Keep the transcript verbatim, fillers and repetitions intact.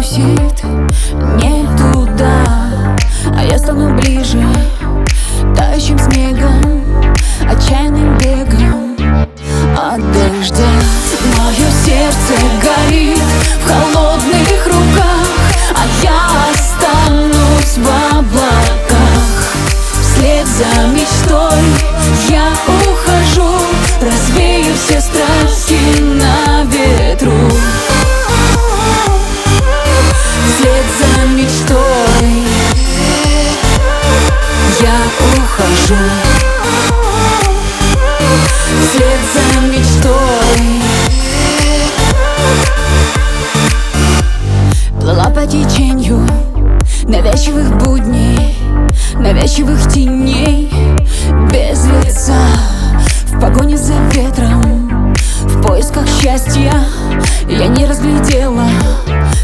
трусит не туда, а я стану ближе тающим снегом, отчаянным бегом от дождя. Мое сердце горит в холодных руках, а я останусь в облаках. Вслед за мечтой я ухожу, развею все страхи на ветру. Вслед за мечтой я ухожу. Вслед за мечтой плыла по теченью навязчивых будней, навязчивых теней без лица, в погоне за ветром, в поисках счастья. Я не разглядела